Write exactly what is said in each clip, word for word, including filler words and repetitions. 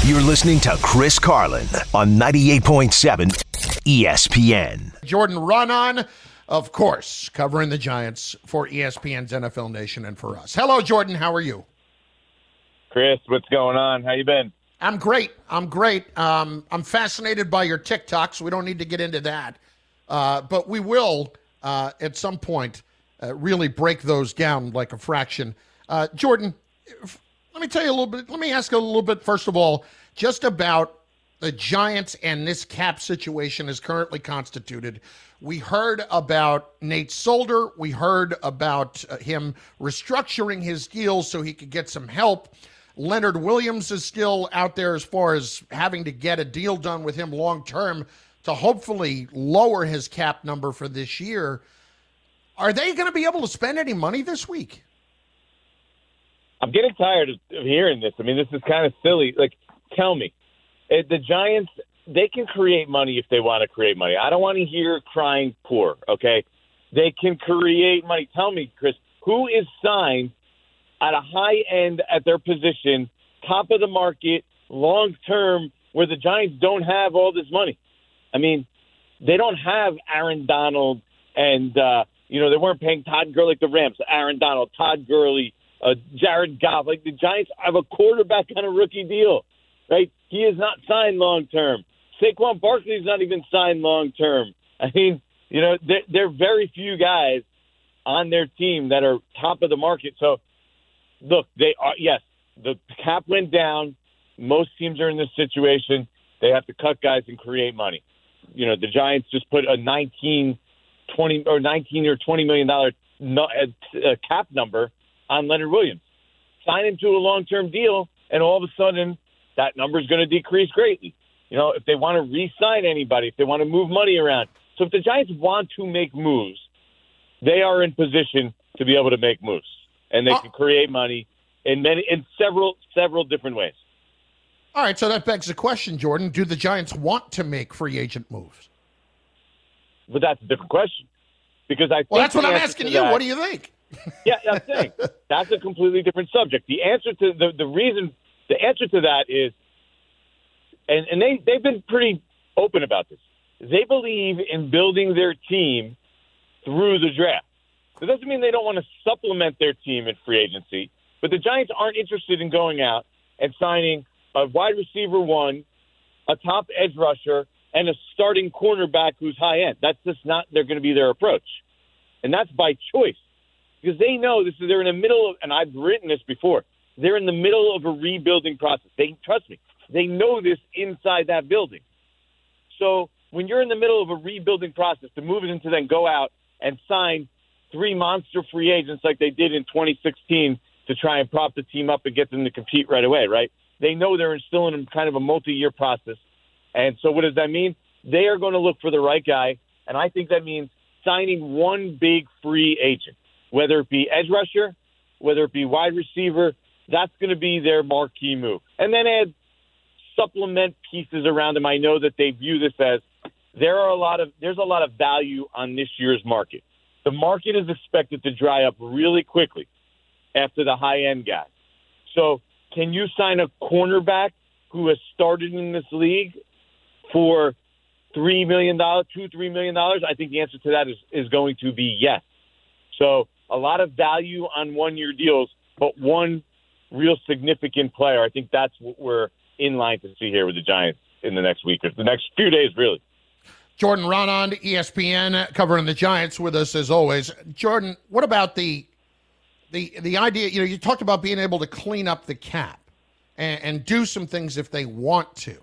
You're listening to Chris Carlin on ninety-eight point seven E S P N. Jordan Raanan, of course, covering the Giants for E S P N's N F L Nation and for us. Hello, Jordan. How are you? Chris, what's going on? How you been? I'm great. I'm great. Um, I'm fascinated by your TikToks. We don't need to get into that. Uh, but we will, uh, at some point, uh, really break those down like a fraction. Uh, Jordan, if, let me tell you a little bit. Let me ask you a little bit, first of all, just about the Giants and this cap situation is currently constituted. We heard about Nate Solder. We heard about uh, him restructuring his deal so he could get some help. Leonard Williams is still out there as far as having to get a deal done with him long-term to hopefully lower his cap number for this year. Are they going to be able to spend any money this week? I'm getting tired of hearing this. I mean, this is kind of silly. Like, tell me, the Giants, they can create money if they want to create money. I don't want to hear crying poor, okay? They can create money. Tell me, Chris, who is signed at a high end at their position, top of the market, long-term, where the Giants don't have all this money? I mean, they don't have Aaron Donald and, uh, you know, they weren't paying Todd Gurley like the Rams. Aaron Donald, Todd Gurley, uh, Jared Goff. Like, the Giants have a quarterback on a rookie deal, right? He is not signed long-term. Saquon Barkley is not even signed long-term. I mean, you know, there, there are very few guys on their team that are top of the market. So, look, they are, yes, the cap went down. Most teams are in this situation. They have to cut guys and create money. You know, the Giants just put a nineteen, twenty or nineteen or twenty million dollars no, uh, cap number on Leonard Williams. Sign him to a long-term deal, and all of a sudden, that number is going to decrease greatly. You know, if they want to re-sign anybody, if they want to move money around. So if the Giants want to make moves, they are in position to be able to make moves, and they oh. can create money in many, in several, several different ways. All right, so that begs the question, Jordan. Do the Giants want to make free agent moves? But that's a different question. Because I think well, that's what I'm answer asking to you. That, what do you think? Yeah, that's the thing. That's a completely different subject. The answer to the, the reason, the answer to that is, and, and they, they've been pretty open about this. They believe in building their team through the draft. It doesn't mean they don't want to supplement their team in free agency, but the Giants aren't interested in going out and signing a wide receiver one, a top edge rusher, and a starting cornerback who's high end. That's just not they're going to be their approach. And that's by choice. Because they know this is they're in the middle of, and I've written this before, they're in the middle of a rebuilding process. They trust me. They know this inside that building. So when you're in the middle of a rebuilding process, to move it into then go out and sign three monster free agents like they did in twenty sixteen to try and prop the team up and get them to compete right away, right? They know they're still in kind of a multi-year process. And so what does that mean? They are going to look for the right guy, and I think that means signing one big free agent, whether it be edge rusher, whether it be wide receiver. That's going to be their marquee move. And then add supplement pieces around them. I know that they view this as there are a lot of there's a lot of value on this year's market. The market is expected to dry up really quickly after the high-end guy. So can you sign a cornerback who has started in this league for three million dollars, two, three million dollars? I think the answer to that is, is going to be yes. So a lot of value on one-year deals, but one real significant player. I think that's what we're in line to see here with the Giants in the next week or the next few days, really. Jordan Raanan, E S P N, covering the Giants with us as always. Jordan, what about the the the idea? You know, you talked about being able to clean up the cap and, and do some things if they want to.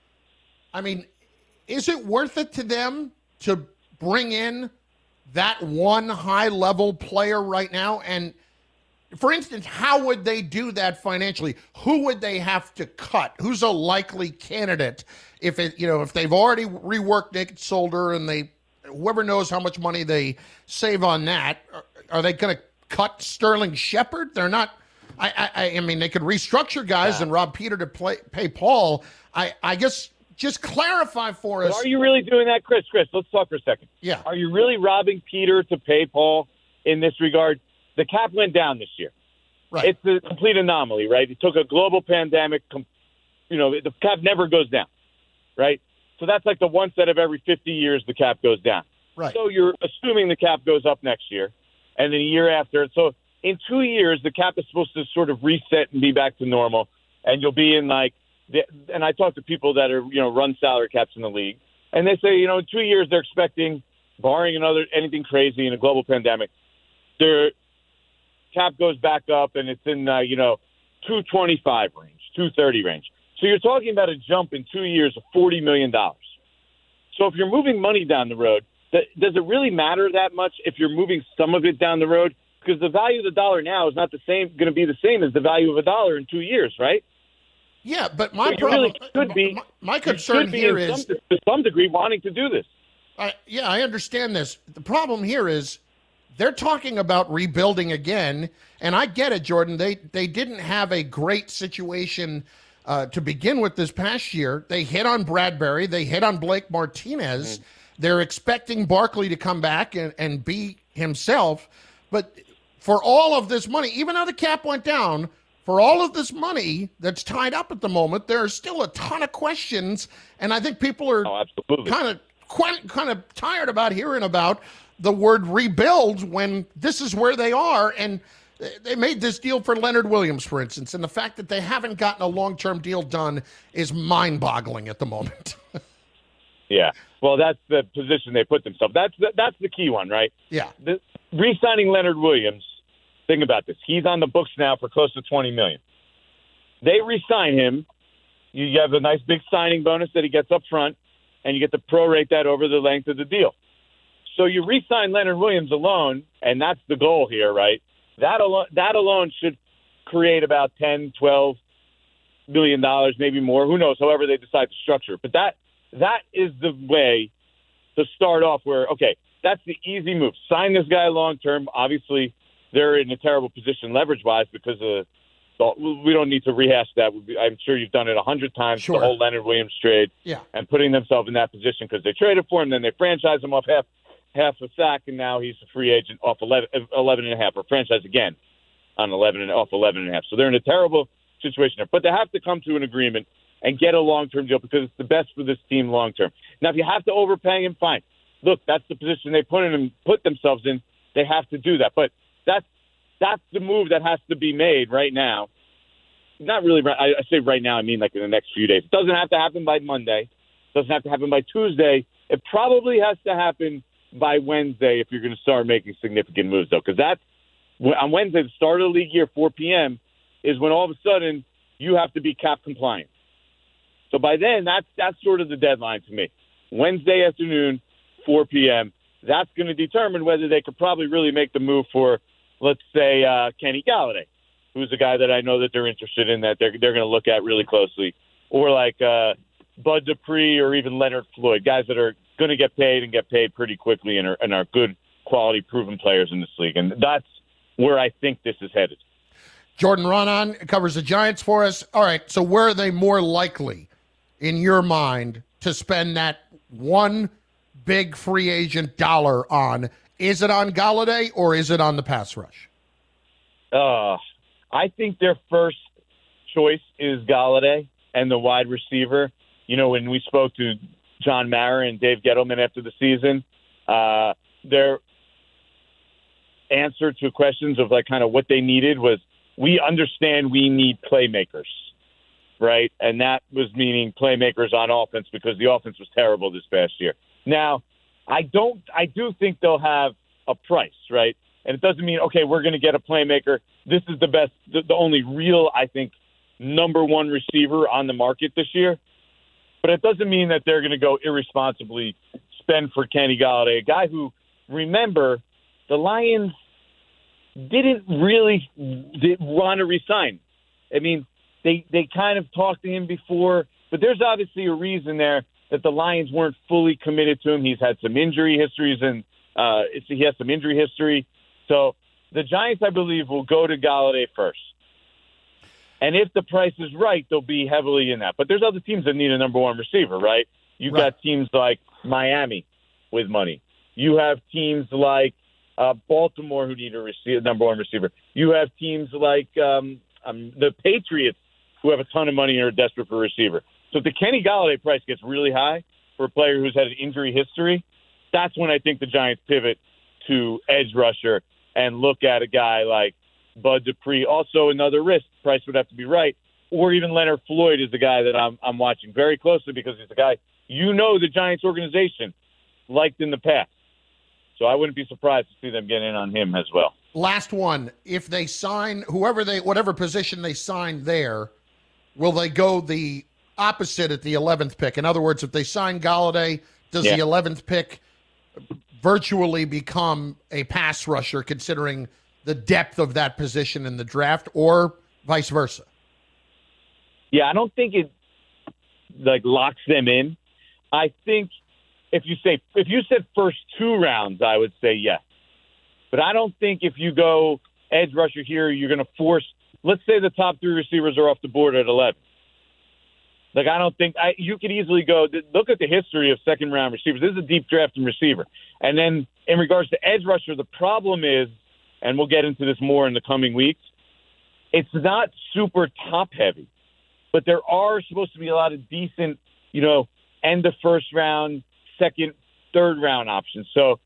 I mean, is it worth it to them to bring in that one high-level player right now? And for instance, how would they do that financially? Who would they have to cut? Who's a likely candidate if it, you know, if they've already reworked Nate Solder and they, whoever knows how much money they save on that, are, are they going to cut Sterling Shepard? They're not. I, I, I mean, they could restructure guys yeah. and rob Peter to play, pay Paul. I, I guess just clarify for us. But are you really doing that, Chris? Chris, let's talk for a second. Yeah. Are you really robbing Peter to pay Paul in this regard? The cap went down this year. Right. It's a complete anomaly, right? It took a global pandemic, com- you know, the cap never goes down, right? So that's like the one set of every fifty years the cap goes down. Right. So you're assuming the cap goes up next year, and then a year after. So in two years, the cap is supposed to sort of reset and be back to normal, and you'll be in like. And I talk to people that are, you know, run salary caps in the league, and they say, you know, in two years they're expecting, barring another anything crazy in a global pandemic, their cap goes back up and it's in, uh, you know, two twenty-five range, two thirty range. So you're talking about a jump in two years of forty million dollars. So if you're moving money down the road, that, does it really matter that much if you're moving some of it down the road? Because the value of the dollar now is not the same, going to be the same as the value of a dollar in two years, right? Yeah, but my so problem, really could be, my, my concern here is, some, to some degree, wanting to do this. I, yeah, I understand this. The problem here is they're talking about rebuilding again, and I get it, Jordan. They they didn't have a great situation uh, to begin with this past year. They hit on Bradbury. They hit on Blake Martinez. Mm-hmm. They're expecting Barkley to come back and, and be himself. But for all of this money, even though the cap went down, for all of this money that's tied up at the moment, there are still a ton of questions, and I think people are oh, absolutely. kind of quite, kind of tired about hearing about the word rebuild when this is where they are. And they made this deal for Leonard Williams, for instance, and the fact that they haven't gotten a long-term deal done is mind-boggling at the moment. Yeah, well, that's the position they put themselves. That's the, that's the key one, right? Yeah. The, re-signing Leonard Williams. Think about this. He's on the books now for close to twenty million dollars. They re-sign him. You have a nice big signing bonus that he gets up front, and you get to prorate that over the length of the deal. So you re-sign Leonard Williams alone, and that's the goal here, right? That alone, that alone should create about ten, twelve million dollars, maybe more. Who knows? However they decide to structure it. But that that is the way to start off where, okay, that's the easy move. Sign this guy long-term. Obviously, they're in a terrible position leverage-wise because of the, we don't need to rehash that. I'm sure you've done it a hundred times, sure. The whole Leonard Williams trade, yeah. and putting themselves in that position because they traded for him, then they franchised him off half half a sack, and now he's a free agent off eleven, eleven and a half, or franchise again on eleven and off eleven and a half. So they're in a terrible situation there. But they have to come to an agreement and get a long-term deal because it's the best for this team long-term. Now, if you have to overpay him, fine. Look, that's the position they put in put themselves in. They have to do that. But That's that's the move that has to be made right now. Not really. I, I say right now. I mean like in the next few days. It doesn't have to happen by Monday. It doesn't have to happen by Tuesday. It probably has to happen by Wednesday if you're going to start making significant moves, though, because that's on Wednesday, the start of the league year, four p.m. is when all of a sudden you have to be cap compliant. So by then, that's that's sort of the deadline to me. Wednesday afternoon, four p.m. That's going to determine whether they could probably really make the move for, let's say, uh, Kenny Galladay, who's a guy that I know that they're interested in, that they're they're going to look at really closely, or like uh, Bud Dupree or even Leonard Floyd, guys that are going to get paid and get paid pretty quickly and are, and are good quality proven players in this league. And that's where I think this is headed. Jordan Raanan covers the Giants for us. All right, so where are they more likely, in your mind, to spend that one big free agent dollar on? Is it on Galladay or is it on the pass rush? Uh, I think their first choice is Galladay and the wide receiver. You know, when we spoke to John Mara and Dave Gettleman after the season, uh, their answer to questions of like kind of what they needed was, we understand we need playmakers, right? And that was meaning playmakers on offense because the offense was terrible this past year. Now, I don't, I do think they'll have a price, right? And it doesn't mean, okay, we're going to get a playmaker. This is the best, the, the only real, I think, number one receiver on the market this year. But it doesn't mean that they're going to go irresponsibly spend for Kenny Galladay, a guy who, remember, the Lions didn't really did want to resign. I mean, they they kind of talked to him before, but there's obviously a reason there that the Lions weren't fully committed to him. He's had some injury histories, and uh, it's, he has some injury history. So the Giants, I believe, will go to Galladay first. And if the price is right, they'll be heavily in that. But there's other teams that need a number one receiver, right? You've right. got teams like Miami with money. You have teams like Uh, Baltimore, who need a receiver, number one receiver. You have teams like um, um, the Patriots who have a ton of money and are desperate for a receiver. So if the Kenny Golladay price gets really high for a player who's had an injury history, that's when I think the Giants pivot to edge rusher and look at a guy like Bud Dupree. Also another risk. Price would have to be right. Or even Leonard Floyd is the guy that I'm I'm watching very closely because he's the guy you know the Giants organization liked in the past. So I wouldn't be surprised to see them get in on him as well. Last one. If they sign whoever they, whatever position they sign there, will they go the opposite at the eleventh pick? In other words, if they sign Golladay, does yeah. the eleventh pick virtually become a pass rusher considering the depth of that position in the draft, or vice versa? Yeah, I don't think it like locks them in. I think if you say if you said first two rounds, I would say yes. But I don't think if you go edge rusher here, you're going to force. Let's say the top three receivers are off the board at eleven. Like I don't think I, you could easily go. Look at the history of second round receivers. This is a deep draft in receiver. And then in regards to edge rusher, the problem is, and we'll get into this more in the coming weeks, it's not super top heavy. But there are supposed to be a lot of decent, you know, end of first round, second, third round options. So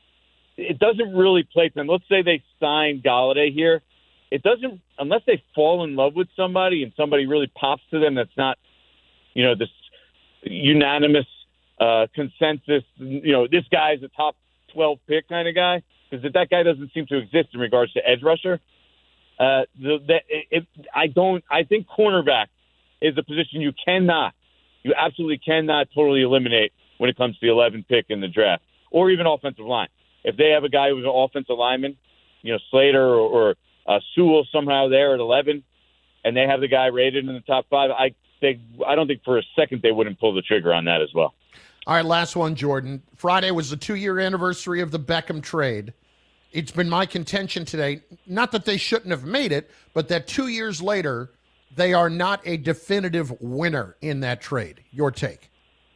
it doesn't really play to them. Let's say they sign Golladay here. It doesn't, unless they fall in love with somebody and somebody really pops to them that's not, you know, this unanimous uh, consensus, you know, this guy's a top twelve pick kind of guy, because that guy doesn't seem to exist in regards to edge rusher. Uh, the, the, it, I don't, I think cornerback is a position you cannot, you absolutely cannot totally eliminate when it comes to the eleventh pick in the draft, or even offensive line. If they have a guy who's an offensive lineman, you know, Slater or, or uh, Sewell somehow there at eleven, and they have the guy rated in the top five, I they, I don't think for a second they wouldn't pull the trigger on that as well. All right, last one, Jordan. Friday was the two-year anniversary of the Beckham trade. It's been my contention today, not that they shouldn't have made it, but that two years later, they are not a definitive winner in that trade. Your take?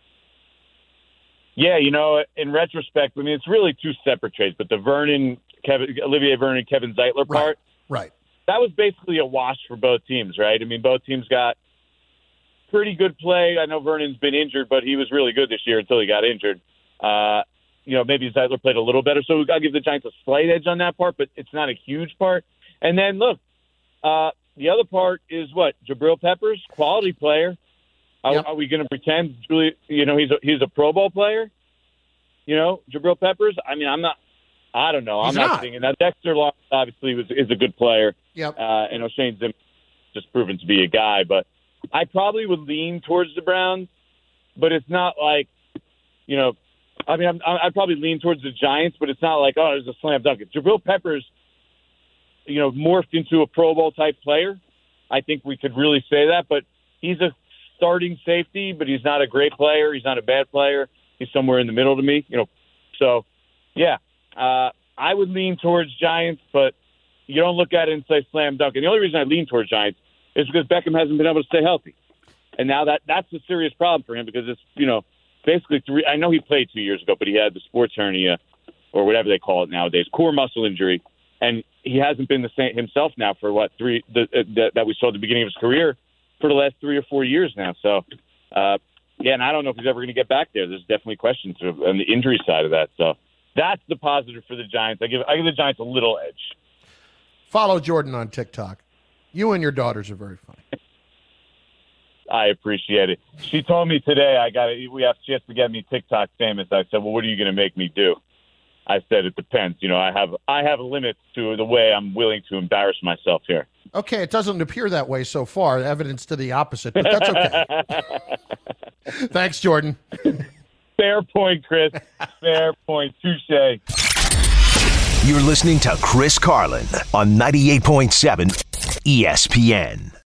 Yeah, you know, in retrospect, I mean, it's really two separate trades, but the Vernon, Kevin, Olivier Vernon, Kevin Zeitler part, right, right, that was basically a wash for both teams, right? I mean, both teams got pretty good play. I know Vernon's been injured, but he was really good this year until he got injured. Uh, you know, maybe Zeitler played a little better, so I'll give the Giants a slight edge on that part, but it's not a huge part. And then, look, uh, the other part is what? Jabril Peppers, quality player. Are, yep. are we going to pretend, Julie, you know, he's a, he's a Pro Bowl player? You know, Jabril Peppers? I mean, I'm not – I don't know. He's I'm not, not thinking that. Dexter Lawrence obviously was, is a good player. Yep. Uh, and O'Shane Zim just proven to be a guy. But I probably would lean towards the Browns, but it's not like, you know – I mean, I'm, I'd probably lean towards the Giants, but it's not like, oh, there's a slam dunk. Jabril Peppers, you know, morphed into a Pro Bowl type player. I think we could really say that, but he's a starting safety, but he's not a great player. He's not a bad player. He's somewhere in the middle to me, you know. So, yeah, uh, I would lean towards Giants, but you don't look at it and say slam dunk. And the only reason I lean towards Giants is because Beckham hasn't been able to stay healthy. And now that that's a serious problem for him because it's, you know, basically three. I know he played two years ago, but he had the sports hernia or whatever they call it nowadays, core muscle injury. And he hasn't been the same himself now for what three the, uh, the, that we saw at the beginning of his career for the last three or four years now. So, uh, yeah, and I don't know if he's ever going to get back there. There's definitely questions on the injury side of that. So that's the positive for the Giants. I give I give the Giants a little edge. Follow Jordan on TikTok. You and your daughters are very funny. I appreciate it. She told me today I got we have she has to get me TikTok famous. I said, well, what are you going to make me do? I said, it depends. You know, I have I have limits to the way I'm willing to embarrass myself here. Okay, it doesn't appear that way so far. Evidence to the opposite, but that's okay. Thanks, Jordan. Fair point, Chris. Fair point. Touche. You're listening to Chris Carlin on ninety-eight point seven E S P N.